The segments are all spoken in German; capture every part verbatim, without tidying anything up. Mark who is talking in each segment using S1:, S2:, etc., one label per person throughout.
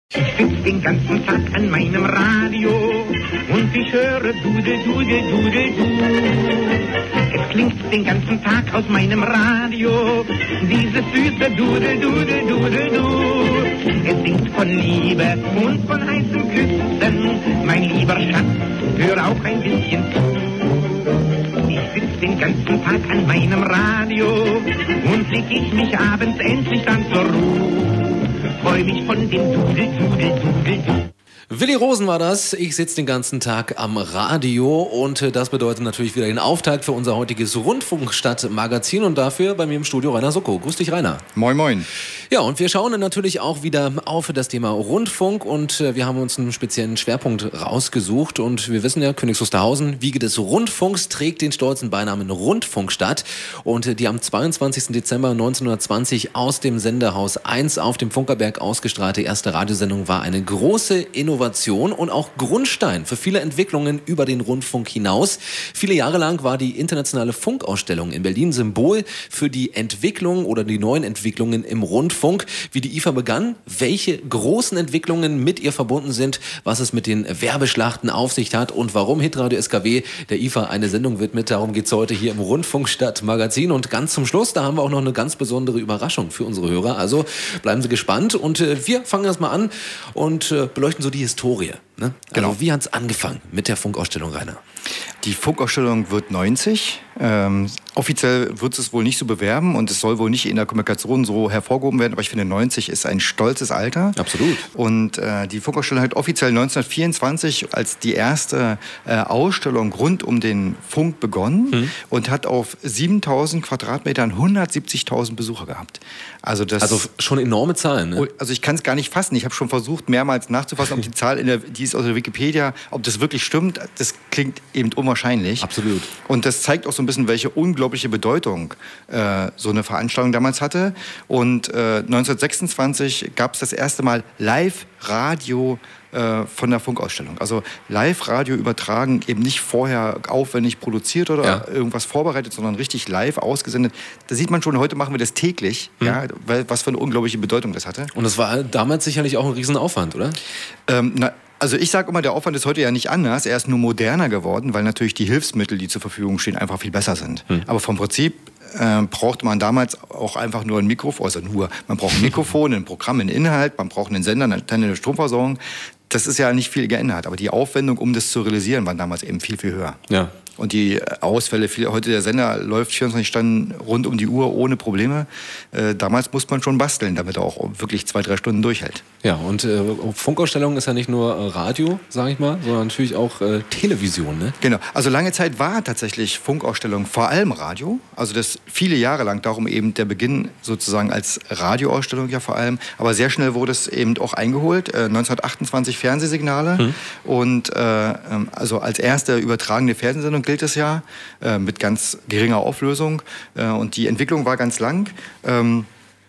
S1: Ich sitz den ganzen Tag an meinem Radio und ich höre Dudel, Dudel, Dudel, du. Es klingt den ganzen Tag aus meinem Radio dieses süße Dudel, Dudel, Dudel, du. Es singt von Liebe und von heißen Küssen, mein lieber Schatz, hör auch ein bisschen zu. Ich sitz den ganzen Tag an meinem Radio und leg ich mich abends endlich dann zur Ruhe. Freu mich von dem Dudel, Dudel, Dudel, Dudel.
S2: Willi Rosen war das. Ich sitze den ganzen Tag am Radio und das bedeutet natürlich wieder den Auftakt für unser heutiges Rundfunkstadt-Magazin und dafür bei mir im Studio Rainer Socko. Grüß dich, Rainer.
S3: Moin, moin.
S2: Ja, und wir schauen dann natürlich auch wieder auf das Thema Rundfunk und wir haben uns einen speziellen Schwerpunkt rausgesucht und wir wissen ja, Königs Wusterhausen, Wiege des Rundfunks, trägt den stolzen Beinamen Rundfunkstadt und die am zweiundzwanzigsten Dezember neunzehnhundertzwanzig aus dem Sendehaus eins auf dem Funkerberg ausgestrahlte erste Radiosendung war eine große Innovation und auch Grundstein für viele Entwicklungen über den Rundfunk hinaus. Viele Jahre lang war die internationale Funkausstellung in Berlin Symbol für die Entwicklung oder die neuen Entwicklungen im Rundfunk. Wie die I F A begann, welche großen Entwicklungen mit ihr verbunden sind, was es mit den Werbeschlachten auf sich hat und warum Hitradio S K W der I F A eine Sendung widmet. Darum geht es heute hier im Rundfunkstadt-Magazin. Und ganz zum Schluss, da haben wir auch noch eine ganz besondere Überraschung für unsere Hörer. Also bleiben Sie gespannt und äh, wir fangen erstmal an und äh, beleuchten so die Historie. Ne?
S3: Genau.
S2: Also wie hat es angefangen mit der Funkausstellung, Rainer?
S3: Die Funkausstellung wird neunzig. Ähm, offiziell wird es wohl nicht so bewerben und es soll wohl nicht in der Kommunikation so hervorgehoben werden, aber ich finde neunzig ist ein stolzes Alter.
S2: Absolut.
S3: Und äh, die Funkausstellung hat offiziell neunzehnhundertvierundzwanzig als die erste äh, Ausstellung rund um den Funk begonnen mhm. und hat auf siebentausend Quadratmetern hundertsiebzigtausend Besucher gehabt. Also, das,
S2: also schon enorme Zahlen. Ne?
S3: Also ich kann es gar nicht fassen. Ich habe schon versucht, mehrmals nachzufassen, ob die Zahl, in der, die ist aus der Wikipedia, ob das wirklich stimmt. Das klingt eben unwahrscheinlich.
S2: Absolut.
S3: Und das zeigt auch so ein bisschen, welche unglaubliche Bedeutung äh, so eine Veranstaltung damals hatte. Und äh, neunzehnhundertsechsundzwanzig gab es das erste Mal Live-Radio äh, von der Funkausstellung. Also Live-Radio übertragen, eben nicht vorher aufwendig produziert oder ja. irgendwas vorbereitet, sondern richtig live ausgesendet. Da sieht man schon, heute machen wir das täglich, mhm. ja, was für eine unglaubliche Bedeutung das hatte.
S2: Und das war damals sicherlich auch ein Riesenaufwand, oder? Ähm,
S3: na, Also ich sage immer, der Aufwand ist heute ja nicht anders, er ist nur moderner geworden, weil natürlich die Hilfsmittel, die zur Verfügung stehen, einfach viel besser sind. Hm. Aber vom Prinzip äh, brauchte man damals auch einfach nur ein Mikrofon, also nur, man braucht ein Mikrofon, ein Programm, einen Inhalt, man braucht einen Sender, eine, eine Stromversorgung. Das ist ja nicht viel geändert, aber die Aufwendung, um das zu realisieren, war damals eben viel, viel höher. Ja. Und die Ausfälle, viel, heute der Sender läuft vierundzwanzig Stunden rund um die Uhr ohne Probleme. Äh, damals musste man schon basteln, damit er auch wirklich zwei, drei Stunden durchhält.
S2: Ja, und äh, Funkausstellung ist ja nicht nur äh, Radio, sage ich mal, sondern natürlich auch äh, Television, ne?
S3: Genau, also lange Zeit war tatsächlich Funkausstellung vor allem Radio. Also das viele Jahre lang, darum eben der Beginn sozusagen als Radioausstellung ja vor allem. Aber sehr schnell wurde es eben auch eingeholt. Äh, neunzehnhundertachtundzwanzig Fernsehsignale. Hm. Und äh, also als erste übertragene Fernsehsendung gilt es ja, äh, mit ganz geringer Auflösung. Äh, und die Entwicklung war ganz lang. Ähm,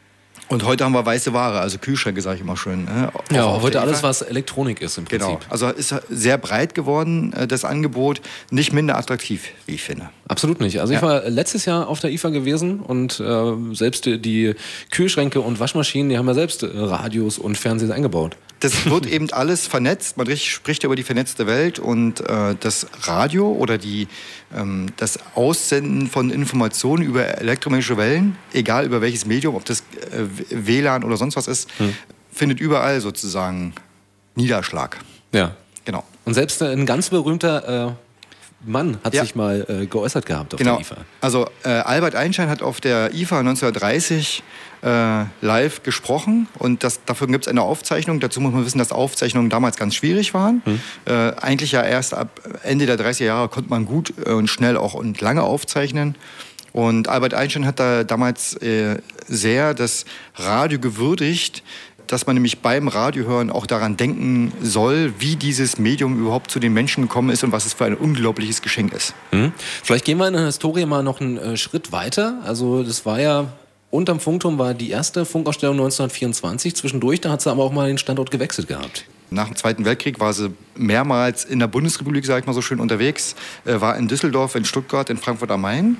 S3: und heute haben wir weiße Ware, also Kühlschränke, sage ich immer schön. Ne?
S2: Ja, heute alles, was Elektronik ist im Prinzip.
S3: Genau, also ist sehr breit geworden, das Angebot, nicht minder attraktiv, wie ich finde.
S2: Absolut nicht. Also ja. ich war letztes Jahr auf der I F A gewesen und äh, selbst die Kühlschränke und Waschmaschinen, die haben ja selbst Radios und Fernseher eingebaut.
S3: Das wird eben alles vernetzt, man spricht über die vernetzte Welt und äh, das Radio oder die, ähm, das Aussenden von Informationen über elektromagnetische Wellen, egal über welches Medium, ob das äh, W L A N oder sonst was ist, hm. findet überall sozusagen Niederschlag.
S2: Ja.
S3: Genau.
S2: Und selbst ein ganz berühmter äh Mann hat ja. sich mal äh, geäußert gehabt auf
S3: genau.
S2: der I F A.
S3: Also äh, Albert Einstein hat auf der I F A neunzehnhundertdreißig äh, live gesprochen und das, dafür gibt es eine Aufzeichnung. Dazu muss man wissen, dass Aufzeichnungen damals ganz schwierig waren. Hm. Äh, eigentlich ja erst ab Ende der dreißiger Jahre konnte man gut äh, und schnell auch und lange aufzeichnen. Und Albert Einstein hat da damals äh, sehr das Radio gewürdigt, dass man nämlich beim Radiohören auch daran denken soll, wie dieses Medium überhaupt zu den Menschen gekommen ist und was es für ein unglaubliches Geschenk ist.
S2: Mhm. Vielleicht gehen wir in der Historie mal noch einen äh, Schritt weiter. Also das war ja, unterm Funkturm war die erste Funkausstellung neunzehnhundertvierundzwanzig. Zwischendurch, da hat sie aber auch mal den Standort gewechselt gehabt.
S3: Nach dem Zweiten Weltkrieg war sie mehrmals in der Bundesrepublik, sag ich mal so schön, unterwegs. War in Düsseldorf, in Stuttgart, in Frankfurt am Main.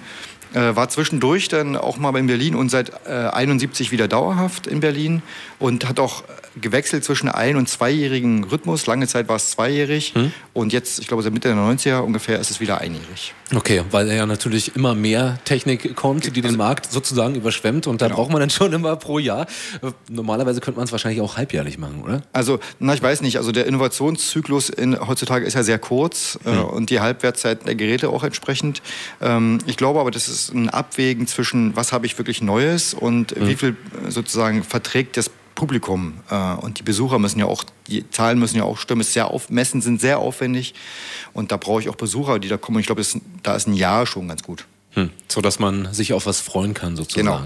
S3: Äh, war zwischendurch dann auch mal in Berlin und seit äh, einundsiebzig wieder dauerhaft in Berlin und hat auch gewechselt zwischen ein- und zweijährigen Rhythmus. Lange Zeit war es zweijährig hm. und jetzt, ich glaube, seit Mitte der neunziger ungefähr ist es wieder einjährig.
S2: Okay, weil ja natürlich immer mehr Technik kommt, die den also, Markt sozusagen überschwemmt und da genau. braucht man dann schon immer pro Jahr. Normalerweise könnte man es wahrscheinlich auch halbjährlich machen, oder?
S3: Also, na, ich weiß nicht. Also der Innovationszyklus in, heutzutage ist ja sehr kurz hm. äh, und die Halbwertszeit der Geräte auch entsprechend. Ähm, ich glaube aber, das ist ein Abwägen zwischen, was habe ich wirklich Neues und hm. wie viel sozusagen verträgt das Publikum. Äh, und die Besucher müssen ja auch, die Zahlen müssen ja auch stimmen. Es ist sehr auf, Messen sind sehr aufwendig und da brauche ich auch Besucher, die da kommen. Ich glaube, da ist ein Jahr schon ganz gut.
S2: Hm. So dass man sich auf was freuen kann sozusagen.
S3: Genau.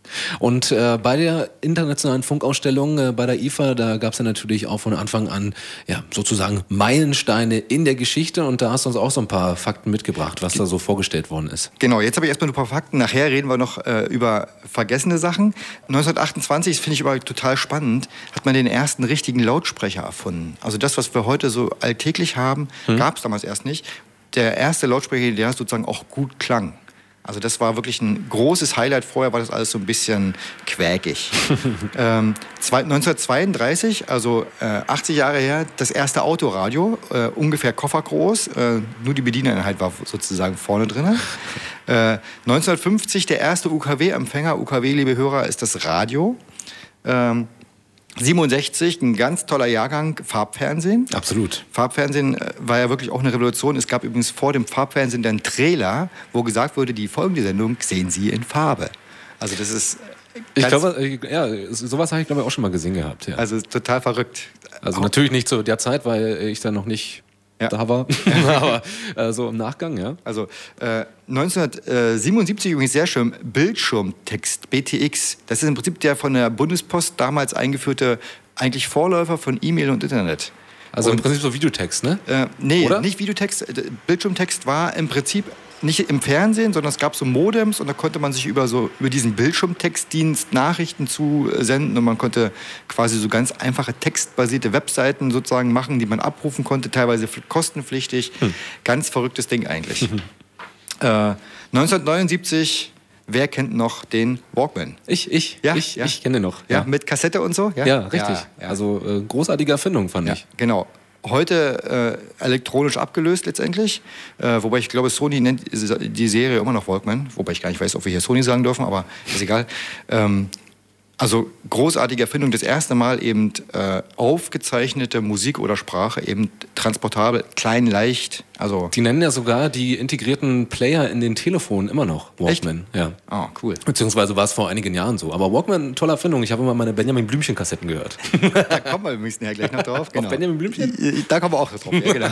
S2: Und äh, bei der internationalen Funkausstellung, äh, bei der I F A, da gab es ja natürlich auch von Anfang an ja, sozusagen Meilensteine in der Geschichte und da hast du uns auch so ein paar Fakten mitgebracht, was da so vorgestellt worden ist.
S3: Genau, jetzt habe ich erstmal ein paar Fakten, nachher reden wir noch äh, über vergessene Sachen. neunzehnhundertachtundzwanzig, das finde ich aber total spannend, hat man den ersten richtigen Lautsprecher erfunden. Also das, was wir heute so alltäglich haben, hm. gab es damals erst nicht. Der erste Lautsprecher, der sozusagen auch gut klang. Also das war wirklich ein großes Highlight. Vorher war das alles so ein bisschen quäkig. ähm, neunzehnhundertzweiunddreißig, also äh, achtzig Jahre her, das erste Autoradio, äh, ungefähr koffergroß. Äh, nur die Bedieneinheit war sozusagen vorne drin. Äh, neunzehnhundertfünfzig der erste U K W-Empfänger. U K W, liebe Hörer, ist das Radio. Ähm, siebenundsechzig, ein ganz toller Jahrgang, Farbfernsehen.
S2: Absolut.
S3: Farbfernsehen war ja wirklich auch eine Revolution. Es gab übrigens vor dem Farbfernsehen einen Trailer, wo gesagt wurde, die folgende Sendung sehen Sie in Farbe. Also das ist...
S2: Ich glaube, ja, sowas habe ich glaube ich auch schon mal gesehen gehabt. Ja.
S3: Also total verrückt.
S2: Also auch natürlich nicht zu der Zeit, weil ich da noch nicht... Ja. Da war, aber äh, so im Nachgang, ja.
S3: Also äh, neunzehnhundertsiebenundsiebzig übrigens sehr schön, Bildschirmtext, B T X. Das ist im Prinzip der von der Bundespost damals eingeführte, eigentlich Vorläufer von E-Mail und Internet.
S2: Also
S3: und,
S2: im Prinzip so Videotext, ne?
S3: Äh, nee,
S2: Oder?
S3: Nicht Videotext. Bildschirmtext war im Prinzip nicht im Fernsehen, sondern es gab so Modems und da konnte man sich über, so, über diesen Bildschirmtextdienst Nachrichten zusenden und man konnte quasi so ganz einfache textbasierte Webseiten sozusagen machen, die man abrufen konnte, teilweise kostenpflichtig. Hm. Ganz verrücktes Ding eigentlich. Mhm. Äh, neunzehnhundertneunundsiebzig, wer kennt noch den Walkman?
S2: Ich, ich,
S3: ja,
S2: ich,
S3: ja.
S2: ich kenne den noch.
S3: Ja.
S2: Ja,
S3: mit Kassette und so?
S2: Ja, ja richtig. Ja, ja. Also äh, großartige Erfindung, fand
S3: ja,
S2: ich.
S3: Genau. Heute äh, elektronisch abgelöst letztendlich, äh, wobei ich glaube, Sony nennt die Serie immer noch Walkman, wobei ich gar nicht weiß, ob wir hier Sony sagen dürfen, aber ist egal. Ähm, also großartige Erfindung, das erste Mal eben äh, aufgezeichnete Musik oder Sprache, eben transportabel, klein, leicht. Also
S2: die nennen ja sogar die integrierten Player in den Telefonen immer noch Walkman.
S3: Echt?
S2: Ja.
S3: Oh, cool.
S2: Beziehungsweise war es vor einigen Jahren so. Aber Walkman, tolle Erfindung. Ich habe immer meine Benjamin Blümchen-Kassetten gehört.
S3: Da kommen wir übrigens gleich noch drauf. Genau.
S2: Auf Benjamin Blümchen?
S3: Da kommen wir auch drauf. Ja, genau.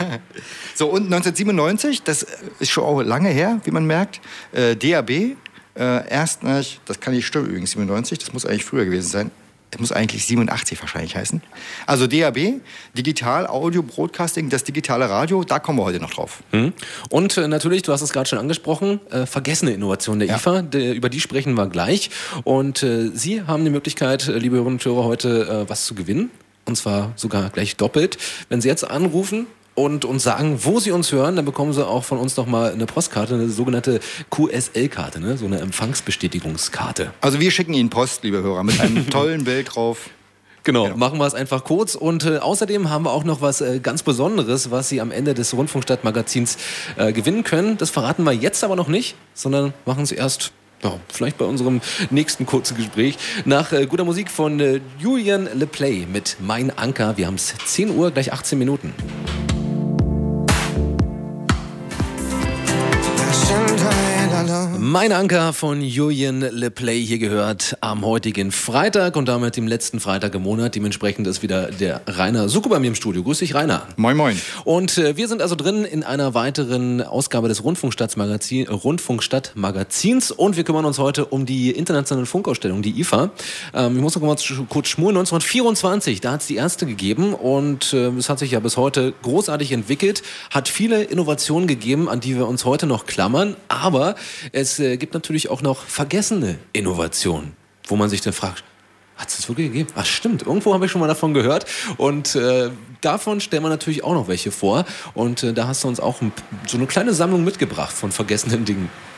S3: So, und neunzehnhundertsiebenundneunzig, das ist schon auch lange her, wie man merkt, äh, D A B. Äh, erst, das kann nicht stimmen übrigens, siebenundneunzig, das muss eigentlich früher gewesen sein. Das muss eigentlich siebenundachtzig wahrscheinlich heißen. Also D A B, Digital Audio Broadcasting, das digitale Radio, da kommen wir heute noch drauf.
S2: Mhm. Und äh, natürlich, du hast es gerade schon angesprochen, äh, vergessene Innovation der ja. I F A, de, über die sprechen wir gleich. Und äh, Sie haben die Möglichkeit, äh, liebe Hörerinnen und Hörer, heute äh, was zu gewinnen. Und zwar sogar gleich doppelt. Wenn Sie jetzt anrufen und uns sagen, wo Sie uns hören, dann bekommen Sie auch von uns nochmal eine Postkarte, eine sogenannte Q S L-Karte, ne? So eine Empfangsbestätigungskarte.
S3: Also wir schicken Ihnen Post, liebe Hörer, mit einem tollen Bild drauf.
S2: Genau, genau, machen wir es einfach kurz. Und äh, außerdem haben wir auch noch was äh, ganz Besonderes, was Sie am Ende des Rundfunkstadt-Magazins äh, gewinnen können. Das verraten wir jetzt aber noch nicht, sondern machen es erst... Ja, vielleicht bei unserem nächsten kurzen Gespräch. Nach äh, guter Musik von äh, Julien Lepay mit Mein Anker. Wir haben es zehn Uhr, gleich achtzehn Minuten. Mein Anker von Julien Lepay hier gehört am heutigen Freitag und damit dem letzten Freitag im Monat. Dementsprechend ist wieder der Rainer Sucke bei mir im Studio. Grüß dich, Rainer.
S3: Moin, moin.
S2: Und äh, wir sind also drin in einer weiteren Ausgabe des Rundfunkstadtmagazin, äh, Rundfunkstadtmagazins und wir kümmern uns heute um die internationale Funkausstellung, die I F A. Ähm, ich muss noch mal kurz schmuren. neunzehnhundertvierundzwanzig, da hat es die erste gegeben und äh, es hat sich ja bis heute großartig entwickelt, hat viele Innovationen gegeben, an die wir uns heute noch klammern, aber es äh, gibt natürlich auch noch vergessene Innovationen, wo man sich dann fragt, hat es das wirklich gegeben? Ach stimmt, irgendwo habe ich schon mal davon gehört und äh, davon stellen wir natürlich auch noch welche vor und äh, da hast du uns auch ein, so eine kleine Sammlung mitgebracht von vergessenen Dingen.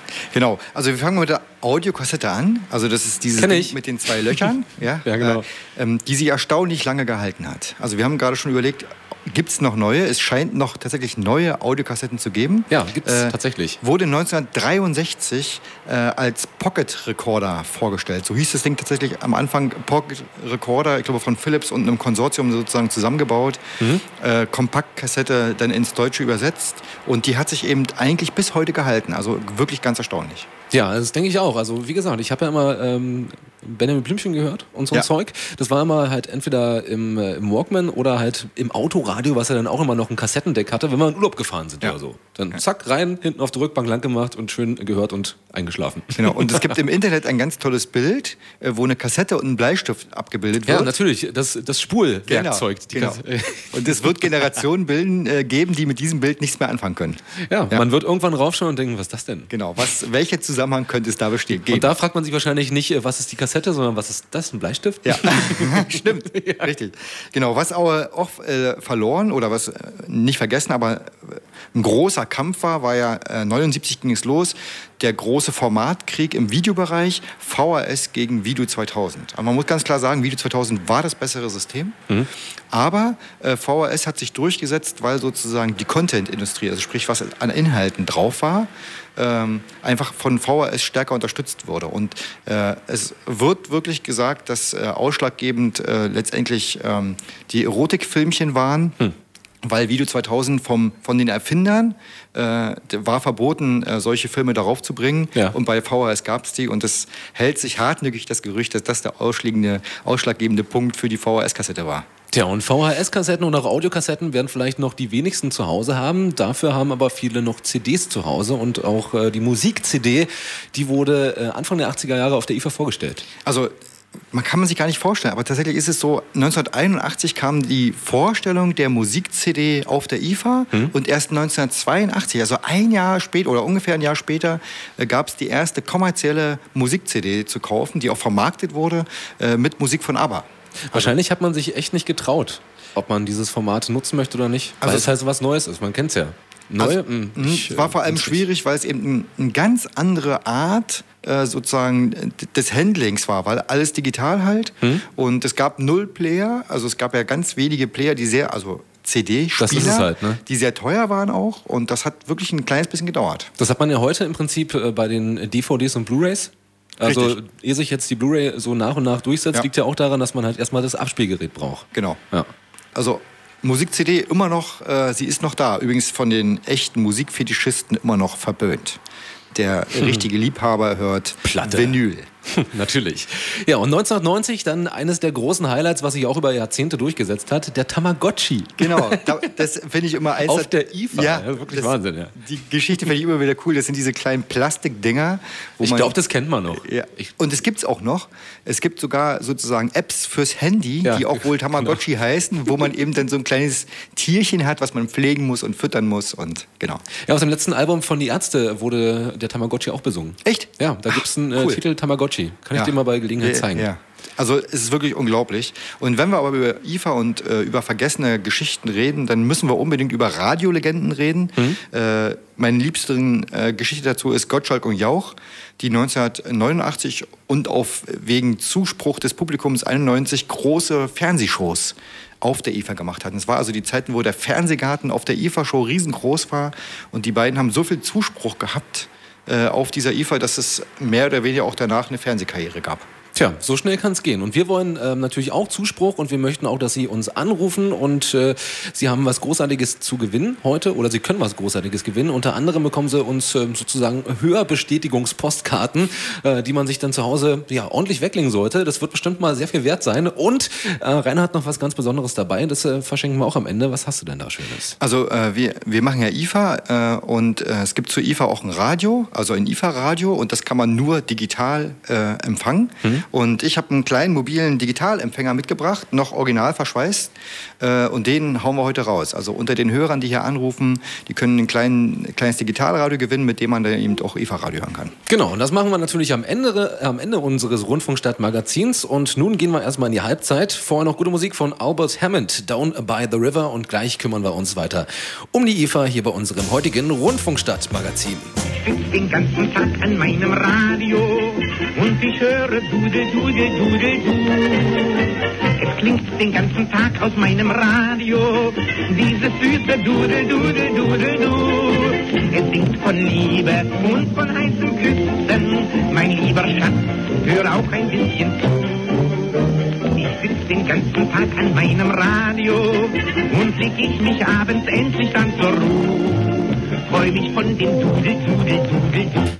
S3: Genau, also wir fangen mit der Audiokassette an. Also das ist dieses
S2: Kenn
S3: Ding
S2: ich.
S3: mit den zwei Löchern, ja,
S2: Ja, genau.
S3: äh, ähm, die sich erstaunlich lange gehalten hat. Also wir haben gerade schon überlegt, gibt es noch neue? Es scheint noch tatsächlich neue Audiokassetten zu geben.
S2: Ja, gibt's tatsächlich.
S3: Wurde neunzehnhundertdreiundsechzig äh, als Pocket Recorder vorgestellt. So hieß das Ding tatsächlich am Anfang. Pocket Recorder, ich glaube von Philips und einem Konsortium sozusagen zusammengebaut. Mhm. Äh, Kompaktkassette dann ins Deutsche übersetzt. Und die hat sich eben eigentlich bis heute gehalten. Also wirklich ganz erstaunlich.
S2: Ja, das denke ich auch. Also wie gesagt, ich habe ja immer ähm, Benjamin Blümchen gehört und so ein
S3: Ja.
S2: Zeug. Das war immer halt entweder im, äh, im Walkman oder halt im Autoradio, was ja dann auch immer noch ein Kassettendeck hatte, wenn wir in Urlaub gefahren sind
S3: Ja.
S2: oder so. Dann zack, rein, hinten auf der Rückbank lang gemacht und schön gehört und eingeschlafen.
S3: Genau. Und es gibt im Internet ein ganz tolles Bild, äh, wo eine Kassette und ein Bleistift abgebildet wird.
S2: Ja, natürlich. Das, das Spulwerkzeug.
S3: Genau,
S2: Die
S3: genau.
S2: Kas-
S3: Und es wird Generationen bilden, äh, geben, die mit diesem Bild nichts mehr anfangen können.
S2: ja,
S3: Ja.
S2: man wird irgendwann raufschauen und denken, was ist das denn?
S3: Genau. Was, welcher Zusammenhang könnte es da bestehen? Geben?
S2: Und da fragt man sich wahrscheinlich nicht, äh, was ist die Kassette, sondern was ist das, ein Bleistift?
S3: Ja, stimmt, richtig. Genau, was auch, auch äh, verloren oder was äh, nicht vergessen, aber äh, ein großer Kampf war, war ja äh, neunundsiebzig ging es los, der große Formatkrieg im Videobereich, V H S gegen Video zweitausend. Aber man muss ganz klar sagen, Video zweitausend war das bessere System, mhm. aber äh, V H S hat sich durchgesetzt, weil sozusagen die Content-Industrie, also sprich, was an Inhalten drauf war, ähm, einfach von V H S stärker unterstützt wurde. Und äh, es wird wirklich gesagt, dass äh, ausschlaggebend äh, letztendlich ähm, die Erotikfilmchen waren, hm. weil Video zweitausend vom, von den Erfindern äh, war verboten, äh, solche Filme darauf zu bringen.
S2: Ja.
S3: Und bei V H S gab es die. Und es hält sich hartnäckig das Gerücht, dass das der ausschlaggebende, ausschlaggebende Punkt für die V H S-Kassette war.
S2: Tja, und V H S-Kassetten und auch Audiokassetten werden vielleicht noch die wenigsten zu Hause haben. Dafür haben aber viele noch C Ds zu Hause. Und auch äh, die Musik-C D, die wurde äh, Anfang der achtziger Jahre auf der I F A vorgestellt.
S3: Also man kann man sich gar nicht vorstellen, aber tatsächlich ist es so, neunzehnhunderteinundachtzig kam die Vorstellung der Musik-C D auf der I F A hm. und erst neunzehnhundertzweiundachtzig, also ein Jahr später oder ungefähr ein Jahr später, äh, gab es die erste kommerzielle Musik-C D zu kaufen, die auch vermarktet wurde äh, mit Musik von ABBA.
S2: Wahrscheinlich hat man sich echt nicht getraut, ob man dieses Format nutzen möchte oder nicht, weil
S3: also
S2: es halt so was Neues ist, man kennt es ja. Neu?
S3: Also, es war vor allem schwierig, weil es eben eine ganz andere Art äh, sozusagen des Handlings war, weil alles digital halt hm? und es gab null Player, also es gab ja ganz wenige Player, die sehr, also C D-Spieler,
S2: halt, ne?
S3: die sehr teuer waren auch und das hat wirklich ein kleines bisschen gedauert.
S2: Das hat man ja heute im Prinzip äh, bei den D V Ds und Blu-Rays. Also,
S3: Richtig.
S2: ehe sich jetzt die Blu-ray so nach und nach durchsetzt,
S3: Ja.
S2: liegt ja auch daran, dass man halt erstmal das Abspielgerät braucht.
S3: Genau.
S2: Ja.
S3: Also Musik-C D immer noch, äh, sie ist noch da. Übrigens von den echten Musikfetischisten immer noch verböhnt. Der hm. richtige Liebhaber hört
S2: Platte.
S3: Vinyl.
S2: Natürlich. Ja, und neunzehnhundertneunzig dann eines der großen Highlights, was sich auch über Jahrzehnte durchgesetzt hat, der Tamagotchi.
S3: Genau, da, das finde ich immer eins.
S2: Auf der I F A,
S3: ja,
S2: ja, wirklich
S3: das,
S2: Wahnsinn, ja.
S3: Die Geschichte finde ich immer wieder cool. Das sind diese kleinen Plastikdinger. Wo
S2: Ich
S3: man-
S2: glaube, das kennt man noch.
S3: Ja.
S2: Ich,
S3: Und es gibt es auch noch. Es gibt sogar sozusagen Apps fürs Handy,
S2: Ja,
S3: die auch wohl Tamagotchi heißen, wo man eben dann so ein kleines Tierchen hat, was man pflegen muss und füttern muss. Und genau.
S2: ja, aus dem letzten Album von Die Ärzte wurde der Tamagotchi auch besungen.
S3: Echt?
S2: Ja, da gibt es einen
S3: Ach, cool.
S2: äh, Titel Tamagotchi. Kann ich
S3: Ja.
S2: dir mal bei Gelegenheit
S3: Ja,
S2: zeigen.
S3: Ja. Also es ist wirklich unglaublich. Und wenn wir aber über I F A und äh, über vergessene Geschichten reden, dann müssen wir unbedingt über Radiolegenden reden.
S2: Mhm.
S3: Äh, meine liebste äh, Geschichte dazu ist Gottschalk und Jauch, die neunzehnhundertneunundachtzig und auf wegen Zuspruch des Publikums einundneunzig große Fernsehshows auf der I F A gemacht hatten. Es war also die Zeiten, wo der Fernsehgarten auf der I F A-Show riesengroß war und die beiden haben so viel Zuspruch gehabt äh, auf dieser I F A, dass es mehr oder weniger auch danach eine Fernsehkarriere gab.
S2: Tja, so schnell kann es gehen. Und wir wollen ähm, natürlich auch Zuspruch und wir möchten auch, dass Sie uns anrufen und äh, Sie haben was Großartiges zu gewinnen heute oder Sie können was Großartiges gewinnen. Unter anderem bekommen Sie uns äh, sozusagen Hörbestätigungspostkarten, äh, die man sich dann zu Hause ja ordentlich weglegen sollte. Das wird bestimmt mal sehr viel wert sein. Und äh, Rainer hat noch was ganz Besonderes dabei. Das äh, verschenken wir auch am Ende. Was hast du denn da Schönes?
S3: Also äh, wir, wir machen ja I F A äh, und äh, es gibt zur I F A auch ein Radio, also ein I F A-Radio und das kann man nur digital äh, empfangen. Mhm. Und ich habe einen kleinen mobilen Digitalempfänger mitgebracht, noch original verschweißt. Äh, und den hauen wir heute raus. Also unter den Hörern, die hier anrufen, die können ein, klein, ein kleines Digitalradio gewinnen, mit dem man dann eben auch Eva-Radio hören kann.
S2: Genau, und das machen wir natürlich am Ende, am Ende unseres Rundfunkstadt-Magazins. Und nun gehen wir erstmal in die Halbzeit. Vorher noch gute Musik von Albert Hammond, Down by the River. Und gleich kümmern wir uns weiter um die I F A hier bei unserem heutigen Rundfunkstadt-Magazin.
S1: Ich sitz den ganzen Tag an meinem Radio und ich höre Dude, Dude, Dude, Du. Es klingt den ganzen Tag aus meinem Radio dieses süße Dude, Dude, Dude, Du. Es singt von Liebe und von heißen Küssen, mein lieber Schatz, hör auch ein bisschen zu. Ich sitz den ganzen Tag an meinem Radio und leg ich mich abends endlich dann zur Ruhe. Freu mich von dem Dudel, Dudel, Dudel, Dudel.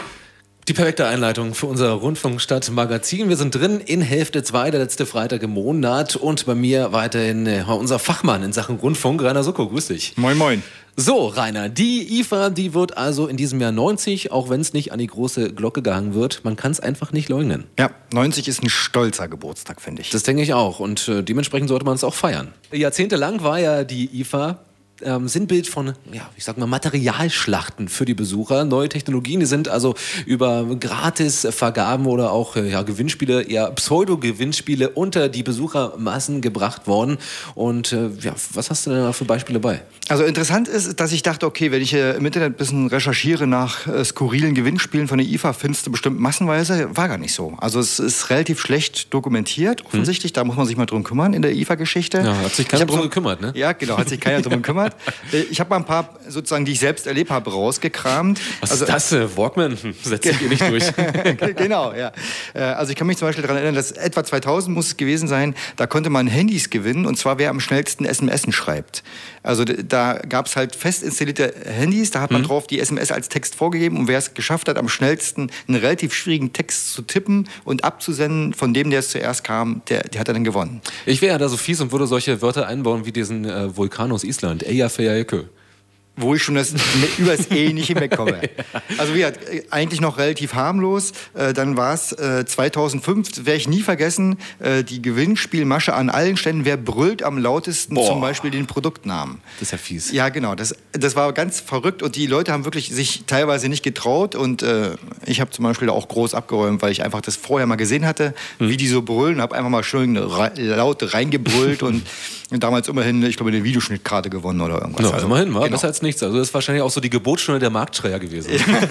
S2: Die perfekte Einleitung für unser Rundfunkstadt-Magazin. Wir sind drin in Hälfte zwei, der letzte Freitag im Monat. Und bei mir weiterhin äh, unser Fachmann in Sachen Rundfunk, Rainer Suckow. Grüß dich.
S3: Moin, moin.
S2: So, Rainer, die I F A, die wird also in diesem Jahr neunzig, auch wenn es nicht an die große Glocke gehangen wird. Man kann es einfach nicht leugnen.
S3: Ja, neunzig ist ein stolzer Geburtstag, finde ich.
S2: Das denke ich auch. Und äh, dementsprechend sollte man es auch feiern. Jahrzehntelang war ja die I F A Ähm, Sinnbild von, ja, ich sag mal, Materialschlachten für die Besucher. Neue Technologien, die sind also über Gratisvergaben oder auch ja, Gewinnspiele, eher Pseudo-Gewinnspiele unter die Besuchermassen gebracht worden. Und äh, ja, was hast du denn da für Beispiele bei?
S3: Also interessant ist, dass ich dachte, okay, wenn ich äh, im Internet ein bisschen recherchiere nach äh, skurrilen Gewinnspielen von der I F A, findest du bestimmt massenweise. War gar nicht so. Also es ist relativ schlecht dokumentiert, offensichtlich. Hm. Da muss man sich mal drum kümmern in der I F A-Geschichte.
S2: Ja, hat sich keiner drum
S3: so,
S2: gekümmert, ne?
S3: Ja, genau, hat sich keiner drum gekümmert. Ich habe mal ein paar, sozusagen, die ich selbst erlebt habe, rausgekramt.
S2: Was
S3: also,
S2: ist das? Äh, Walkman? Setzt sich hier nicht durch.
S3: Genau, ja. Also ich kann mich zum Beispiel daran erinnern, dass etwa zweitausend muss es gewesen sein, da konnte man Handys gewinnen, und zwar wer am schnellsten S M S schreibt. Also da gab es halt fest installierte Handys, da hat man mhm. drauf die S M S als Text vorgegeben, und wer es geschafft hat, am schnellsten einen relativ schwierigen Text zu tippen und abzusenden von dem, der es zuerst kam, der, der hat dann gewonnen.
S2: Ich wäre ja da so fies und würde solche Wörter einbauen wie diesen äh, Vulkan aus Island, Eyjafjallajökull.
S3: Wo ich schon das, über das E nicht hinwegkomme. Also wie gesagt, eigentlich noch relativ harmlos. Äh, dann war es äh, zweitausendfünf, werde ich nie vergessen, äh, die Gewinnspielmasche an allen Ständen. Wer brüllt am lautesten Boah. zum Beispiel den Produktnamen?
S2: Das ist ja fies.
S3: Ja, genau. Das, das war ganz verrückt, und die Leute haben wirklich sich teilweise nicht getraut. Und äh, ich habe zum Beispiel auch groß abgeräumt, weil ich einfach das vorher mal gesehen hatte, hm. wie die so brüllen. Habe einfach mal schön re- laut reingebrüllt und, und damals immerhin, ich glaube, eine Videoschnittkarte gewonnen oder irgendwas.
S2: Ja,
S3: also,
S2: immerhin, war
S3: genau.
S2: besser als nichts. Also das ist wahrscheinlich auch so die Geburtsstunde der Marktschreier gewesen.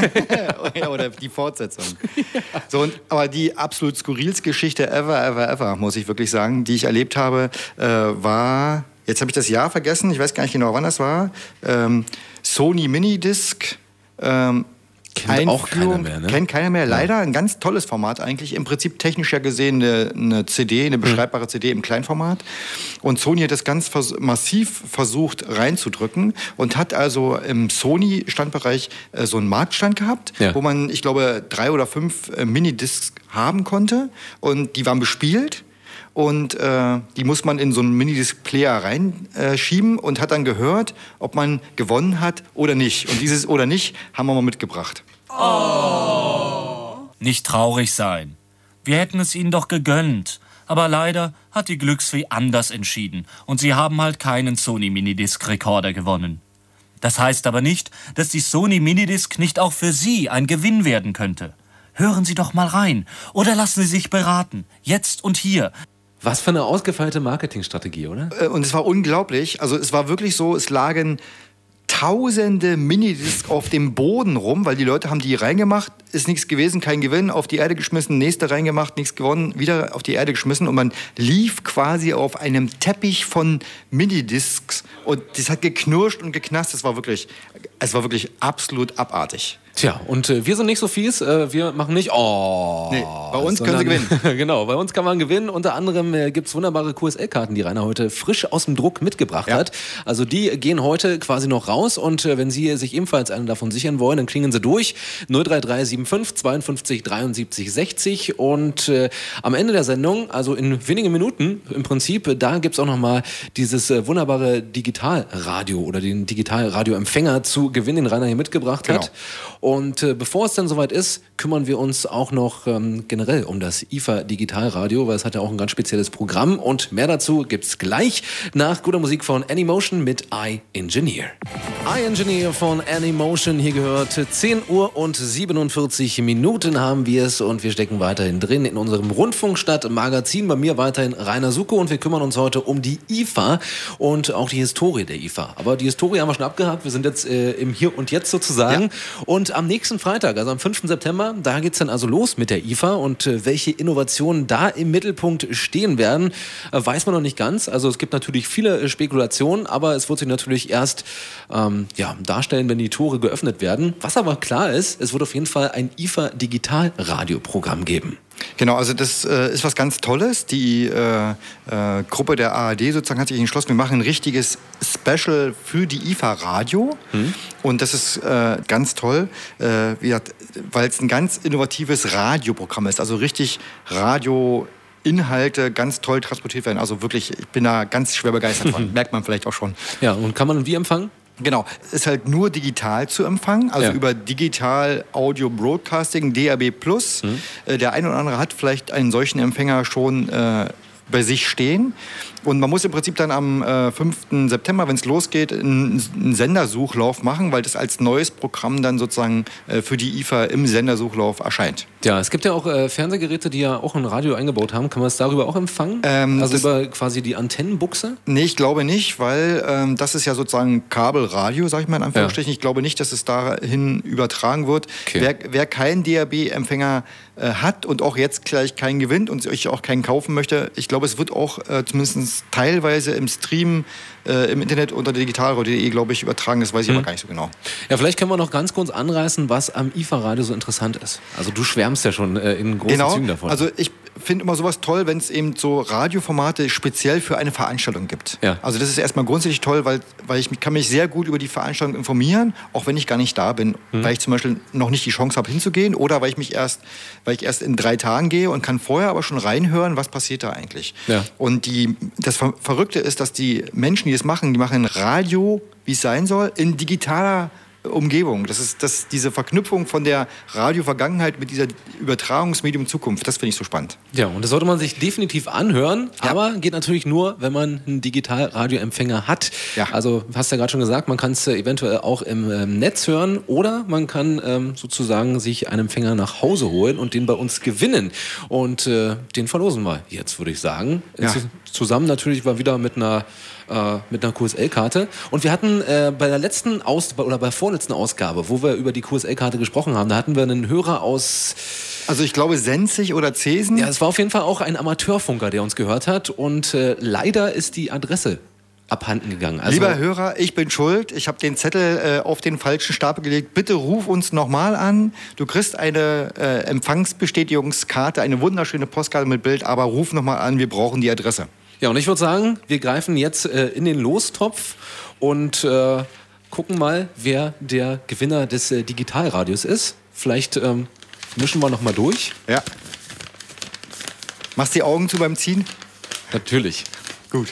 S3: Ja, oder die Fortsetzung. Ja. So, und, aber die absolut skurrilste Geschichte ever, ever, ever, muss ich wirklich sagen, die ich erlebt habe, äh, war, jetzt habe ich das Jahr vergessen, ich weiß gar nicht genau, wann das war, ähm, Sony Minidisc, ähm,
S2: Kennt auch keiner mehr, ne?
S3: Kennt keiner mehr, leider. Ein ganz tolles Format eigentlich. Im Prinzip technisch ja gesehen eine, eine C D, eine beschreibbare C D im Kleinformat. Und Sony hat das ganz vers- massiv versucht reinzudrücken und hat also im Sony-Standbereich äh, so einen Marktstand gehabt, ja. wo man, ich glaube, drei oder fünf äh, Minidiscs haben konnte. Und die waren bespielt. Und äh, die muss man in so einen Minidisc-Player reinschieben äh, und hat dann gehört, ob man gewonnen hat oder nicht. Und dieses oder nicht haben wir mal mitgebracht.
S4: Oh. Nicht traurig sein. Wir hätten es ihnen doch gegönnt. Aber leider hat die Glücksfee anders entschieden. Und sie haben halt keinen Sony Minidisc-Rekorder gewonnen. Das heißt aber nicht, dass die Sony Minidisc nicht auch für Sie ein Gewinn werden könnte. Hören Sie doch mal rein. Oder lassen Sie sich beraten. Jetzt und hier.
S2: Was für eine ausgefeilte Marketingstrategie, oder?
S3: Und es war unglaublich. Also es war wirklich so, es lagen tausende Minidiscs auf dem Boden rum, weil die Leute haben die reingemacht, ist nichts gewesen, kein Gewinn, auf die Erde geschmissen, nächste reingemacht, nichts gewonnen, wieder auf die Erde geschmissen, und man lief quasi auf einem Teppich von Minidiscs, und das hat geknirscht und geknast. Das war wirklich, es war wirklich absolut abartig.
S2: Tja, und äh, wir sind nicht so fies, äh, wir machen nicht, oh.
S3: Nee, bei uns sondern, können Sie gewinnen.
S2: Genau, bei uns kann man gewinnen. Unter anderem äh, gibt es wunderbare Q S L-Karten, die Rainer heute frisch aus dem Druck mitgebracht ja. hat. Also die gehen heute quasi noch raus, und äh, wenn Sie sich ebenfalls eine davon sichern wollen, dann klingen Sie durch. null drei drei sieben fünf zweiundfünfzig dreiundsiebzig sechzig, und äh, am Ende der Sendung, also in wenigen Minuten im Prinzip, äh, da gibt es auch nochmal dieses äh, wunderbare Digitalradio oder den Digitalradioempfänger zu gewinnen, den Rainer hier mitgebracht genau. hat. Und äh, bevor es dann soweit ist, kümmern wir uns auch noch ähm, generell um das I F A Digitalradio, weil es hat ja auch ein ganz spezielles Programm. Und mehr dazu gibt's gleich nach guter Musik von Anymotion mit I Engineer. I Engineer von Anymotion, hier gehört zehn Uhr und siebenundvierzig Minuten haben wir es und wir stecken weiterhin drin in unserem Rundfunkstadt-Magazin. Bei mir weiterhin Rainer Suckow und wir kümmern uns heute um die I F A und auch die Historie der I F A. Aber die Historie haben wir schon abgehakt, wir sind jetzt äh, im Hier und Jetzt sozusagen. Ja. Und am nächsten Freitag, also am fünften September, da geht's dann also los mit der I F A und äh, welche Innovationen da im Mittelpunkt stehen werden, äh, weiß man noch nicht ganz. Also es gibt natürlich viele äh, Spekulationen, aber es wird sich natürlich erst ähm, ja, darstellen, wenn die Tore geöffnet werden. Was aber klar ist, es wird auf jeden Fall ein I F A Digitalradioprogramm geben.
S3: Genau, also das äh, ist was ganz Tolles. Die äh, äh, Gruppe der A R D sozusagen hat sich entschlossen, wir machen ein richtiges Special für die I F A Radio. Mhm. Und das ist äh, ganz toll, äh, weil es ein ganz innovatives Radioprogramm ist. Also richtig Radio Inhalte ganz toll transportiert werden. Also wirklich, ich bin da ganz schwer begeistert von. Merkt man vielleicht auch schon.
S2: Ja, und kann man wie empfangen?
S3: Genau, ist halt nur digital zu empfangen, also ja. über Digital Audio Broadcasting, D A B plus. Mhm. Der eine oder andere hat vielleicht einen solchen Empfänger schon äh, bei sich stehen. Und man muss im Prinzip dann am äh, fünften September, wenn es losgeht, einen, einen Sendersuchlauf machen, weil das als neues Programm dann sozusagen äh, für die I F A im Sendersuchlauf erscheint.
S2: Ja, es gibt ja auch äh, Fernsehgeräte, die ja auch ein Radio eingebaut haben. Kann man es darüber auch empfangen? Ähm, also über quasi die Antennenbuchse?
S3: Nee, ich glaube nicht, weil ähm, das ist ja sozusagen Kabelradio, sag ich mal in Anführungsstrichen. Ja. Ich glaube nicht, dass es dahin übertragen wird. Okay. Wer, wer keinen D A B-Empfänger äh, hat und auch jetzt gleich keinen gewinnt und sich auch keinen kaufen möchte, ich glaube, es wird auch äh, zumindest teilweise im Stream äh, im Internet unter digitalradio punkt de, glaube ich, übertragen. Das weiß ich mhm. aber gar nicht so genau.
S2: Ja, vielleicht können wir noch ganz kurz anreißen, was am I F A-Radio so interessant ist. Also du schwärmst ja schon äh, in großen
S3: genau.
S2: Zügen davon.
S3: Also ich finde immer sowas toll, wenn es eben so Radioformate speziell für eine Veranstaltung gibt. Ja. Also das ist erstmal grundsätzlich toll, weil, weil ich kann mich sehr gut über die Veranstaltung informieren, auch wenn ich gar nicht da bin, mhm. weil ich zum Beispiel noch nicht die Chance habe hinzugehen oder weil ich mich erst, weil ich erst in drei Tagen gehe und kann vorher aber schon reinhören, was passiert da eigentlich. Ja. Und die, das Ver- Verrückte ist, dass die Menschen, die das machen, die machen Radio, wie es sein soll, in digitaler Umgebung. Das ist das, diese Verknüpfung von der Radio-Vergangenheit mit dieser Übertragungsmedium Zukunft. Das finde ich so spannend.
S2: Ja, und das sollte man sich definitiv anhören, ja. aber geht natürlich nur, wenn man einen Digitalradioempfänger hat. Ja. Also, hast ja gerade schon gesagt, man kann es eventuell auch im ähm, Netz hören oder man kann ähm, sozusagen sich einen Empfänger nach Hause holen und den bei uns gewinnen. Und äh, den verlosen wir jetzt, würde ich sagen. Ja. Zusammen natürlich mal wieder mit einer mit einer Q S L-Karte. Und wir hatten äh, bei der letzten Aus- oder bei der vorletzten Ausgabe, wo wir über die Q S L-Karte gesprochen haben, da hatten wir einen Hörer aus...
S3: Also ich glaube Senzig oder Zesen.
S2: Ja, es war auf jeden Fall auch ein Amateurfunker, der uns gehört hat. Und äh, leider ist die Adresse abhanden gegangen. Also,
S3: lieber Hörer, ich bin schuld. Ich habe den Zettel äh, auf den falschen Stapel gelegt. Bitte ruf uns nochmal an. Du kriegst eine äh, Empfangsbestätigungskarte, eine wunderschöne Postkarte mit Bild, aber ruf nochmal an, wir brauchen die Adresse.
S2: Ja, und ich würde sagen, wir greifen jetzt äh, in den Lostopf und äh, gucken mal, wer der Gewinner des äh, Digitalradios ist. Vielleicht ähm, mischen wir noch mal durch.
S3: Ja. Machst die Augen zu beim Ziehen?
S2: Natürlich.
S3: Gut.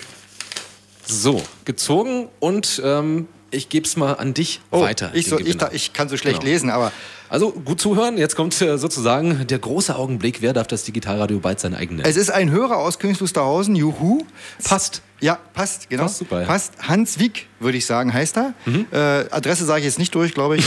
S2: So, gezogen und ähm, ich gebe es mal an dich
S3: oh,
S2: weiter.
S3: Ich, so, ich, da, ich kann so schlecht genau. lesen, aber...
S2: Also gut zuhören, jetzt kommt äh, sozusagen der große Augenblick, wer darf das Digitalradio bald sein eigen nennen?
S3: Es ist ein Hörer aus Königs Wusterhausen, juhu.
S2: Passt.
S3: Ja, passt, genau.
S2: Passt super. Ja.
S3: Passt. Hans Wieg, würde ich sagen, heißt er. Mhm. Äh, Adresse sage ich jetzt nicht durch, glaube ich,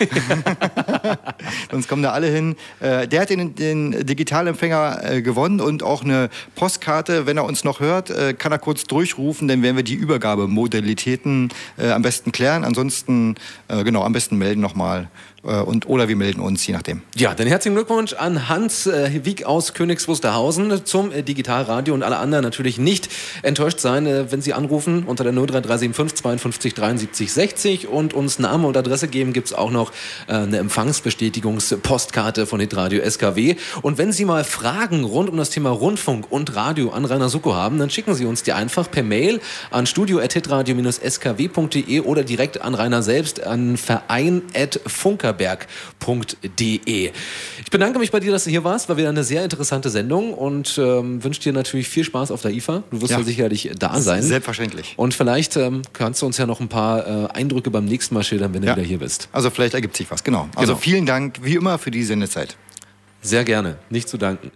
S3: aber sonst kommen da alle hin. Äh, der hat den, den Digitalempfänger äh, gewonnen und auch eine Postkarte. Wenn er uns noch hört, äh, kann er kurz durchrufen, dann werden wir die Übergabemodalitäten äh, am besten klären. Ansonsten, äh, genau, am besten melden nochmal. Und, oder wir melden uns, je nachdem.
S2: Ja, dann herzlichen Glückwunsch an Hans äh, Wieg aus Königs Wusterhausen zum äh, Digitalradio und alle anderen natürlich nicht enttäuscht sein, äh, wenn Sie anrufen unter der null drei drei sieben fünf zweiundfünfzig dreiundsiebzig sechzig und uns Name und Adresse geben, gibt es auch noch äh, eine Empfangsbestätigungspostkarte von Hitradio S K W. Und wenn Sie mal Fragen rund um das Thema Rundfunk und Radio an Rainer Suckow haben, dann schicken Sie uns die einfach per Mail an studio at hitradio dash s k w punkt de oder direkt an Rainer selbst an verein at funker berg punkt de. Ich bedanke mich bei dir, dass du hier warst. War wieder eine sehr interessante Sendung und ähm, wünsche dir natürlich viel Spaß auf der I F A. Du wirst ja, ja sicherlich da da sein.
S3: Selbstverständlich.
S2: Und vielleicht ähm, kannst du uns ja noch ein paar äh, Eindrücke beim nächsten Mal schildern, wenn
S3: ja.
S2: du wieder hier bist.
S3: Also vielleicht ergibt sich was, genau. Also
S2: genau.
S3: vielen Dank, wie immer, für die Sendezeit.
S2: Sehr gerne. Nicht zu danken.